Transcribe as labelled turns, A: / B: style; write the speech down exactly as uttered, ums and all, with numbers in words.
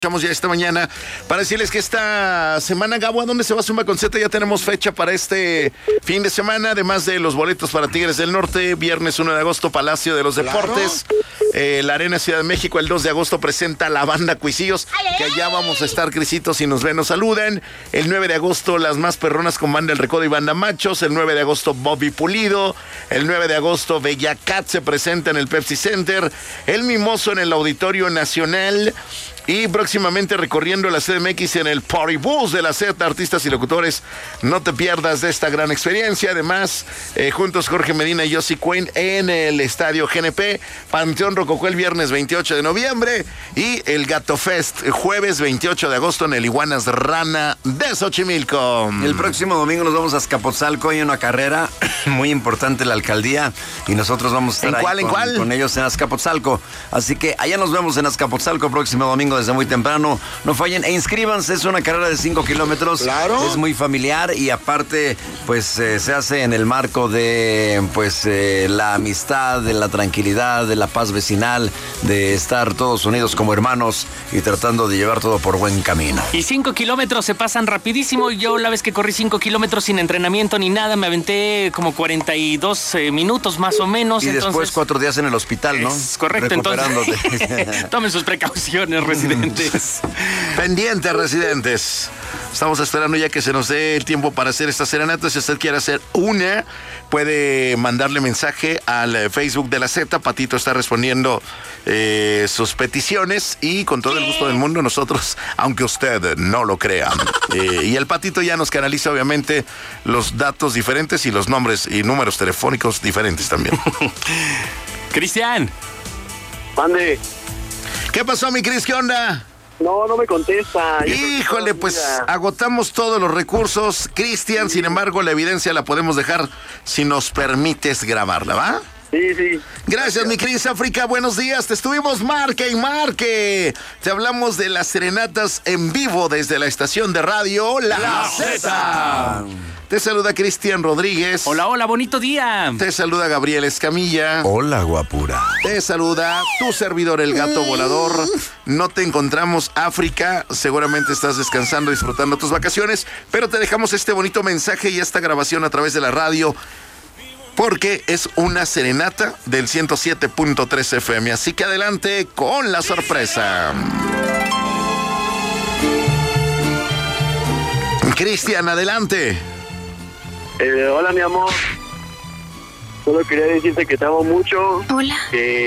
A: Estamos ya esta mañana para decirles que esta semana, Gabo, ¿a dónde se va Zumba con Z? Ya tenemos fecha para este fin de semana, además de los boletos para Tigres del Norte, viernes uno de agosto, Palacio de los Deportes, claro. eh, la Arena Ciudad de México, el dos de agosto presenta la banda Cuisillos, que allá vamos a estar, Crisitos, si nos ven, nos saludan. El nueve de agosto, las más perronas con banda El Recodo y banda Machos. El nueve de agosto, Bobby Pulido. El nueve de agosto, Bella Cat se presenta en el Pepsi Center. El Mimoso en el Auditorio Nacional. Y próximamente recorriendo la C D M X en el Party Bus de la Z, artistas y locutores. No te pierdas de esta gran experiencia. Además, eh, juntos Jorge Medina y Yossi Cuen en el Estadio G N P. Panteón Rococó el viernes veintiocho de noviembre. Y el Gato Fest jueves veintiocho de agosto en el Iguanas Rana de Xochimilco.
B: El próximo domingo nos vamos a Azcapotzalco. Hay una carrera muy importante en la alcaldía. Y nosotros vamos a estar
A: ¿En
B: ahí
A: cuál,
B: con,
A: en cuál?
B: con ellos en Azcapotzalco. Así que allá nos vemos en Azcapotzalco próximo domingo desde muy temprano. No fallen e inscríbanse. Es una carrera de cinco kilómetros.
A: Claro.
B: Es muy familiar y aparte, pues eh, se hace en el marco de pues eh, la amistad, de la tranquilidad, de la paz vecinal, de estar todos unidos como hermanos y tratando de llevar todo por buen camino.
C: Y cinco kilómetros se pasan rapidísimo. Yo la vez que corrí cinco kilómetros sin entrenamiento ni nada, me aventé como cuarenta y dos eh, minutos más o menos.
B: Y
C: entonces,
B: después cuatro días en el hospital, ¿no?
C: Es correcto, entonces tomen sus precauciones, residentes.
A: Pendientes, residentes. Estamos esperando ya que se nos dé el tiempo para hacer esta serenata. Si usted quiere hacer una, puede mandarle mensaje al Facebook de la Z. Patito está respondiendo eh, sus peticiones y con todo el gusto del mundo nosotros, aunque usted no lo crea. Eh, y el Patito ya nos canaliza obviamente los datos diferentes y los nombres y números telefónicos diferentes también.
C: Cristian.
D: Mande.
A: ¿Qué pasó, mi Cris? ¿Qué onda?
D: No, no me contesta.
A: Híjole, pues agotamos todos los recursos, Cristian, sin embargo la evidencia la podemos dejar si nos permites grabarla, ¿va?
D: Sí, sí.
A: Gracias, mi Cris África, buenos días, te estuvimos marque y marque. Te hablamos de las serenatas en vivo desde la estación de radio La, la Z. Te saluda Cristian Rodríguez.
C: Hola, hola, bonito día.
A: Te saluda Gabriel Escamilla.
B: Hola, guapura.
A: Te saluda tu servidor, el Gato Volador. No te encontramos, África. Seguramente estás descansando, disfrutando tus vacaciones, pero te dejamos este bonito mensaje y esta grabación a través de la radio, porque es una serenata del ciento siete punto tres F M. Así que adelante con la sorpresa. Cristian, adelante.
D: Eh, hola, mi amor. Solo quería decirte que te amo mucho.
E: Hola.
D: Que